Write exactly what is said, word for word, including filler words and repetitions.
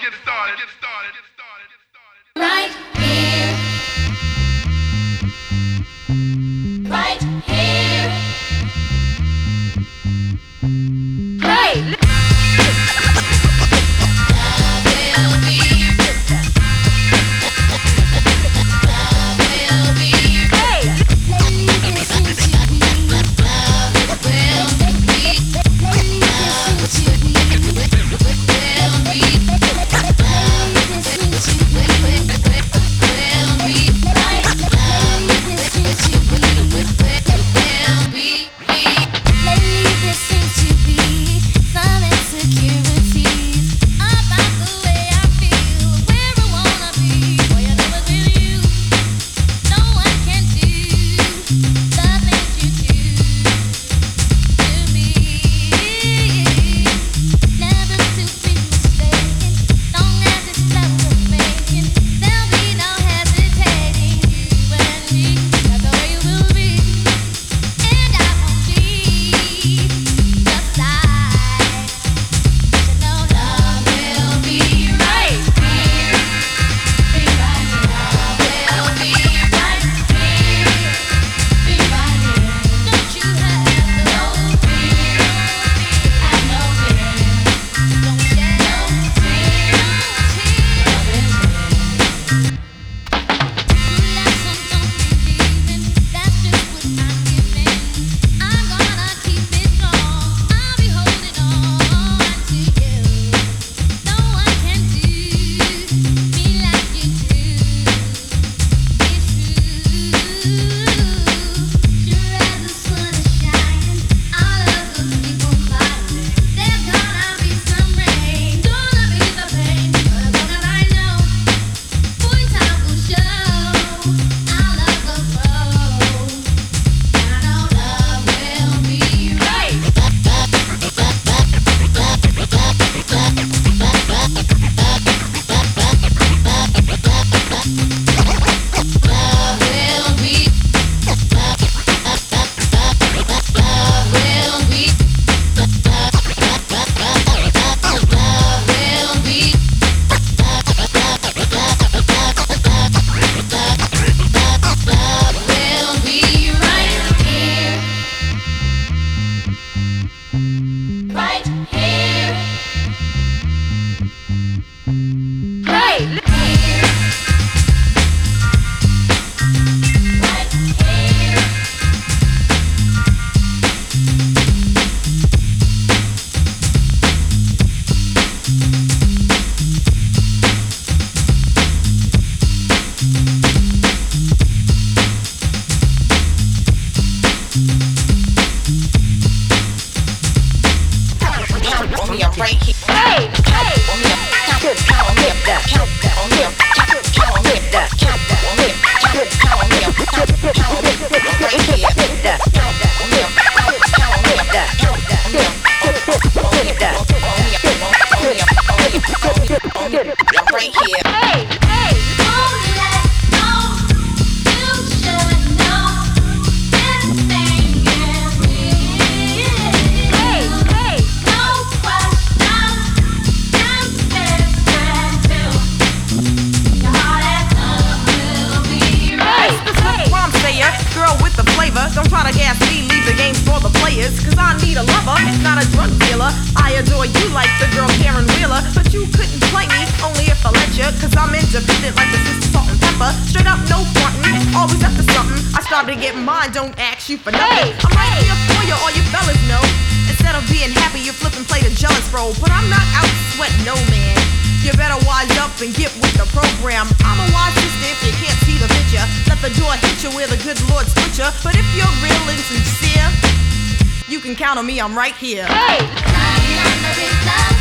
get started, get started, get started, get started. Right here. Right here. Hey! Don't try to gas me, leave the games for the players. Cause I need a lover, not a drug dealer. I adore you like the girl Karen Wheeler. But you couldn't play me, only if I let you. Cause I'm independent like the sister Salt and Pepper. Straight up, no frontin', always after something. I started to get mine, don't ask you for nothing. I'm right here for you, all you fellas know. Instead of being happy, you flip and play the jealous role. But I'm not out to sweat no man. You better wise up and get with the program. I'm a wise sister if you can't see the picture. Let the door hit you where the good Lord split you. But if you're real and sincere, you can count on me, I'm right here. Hey!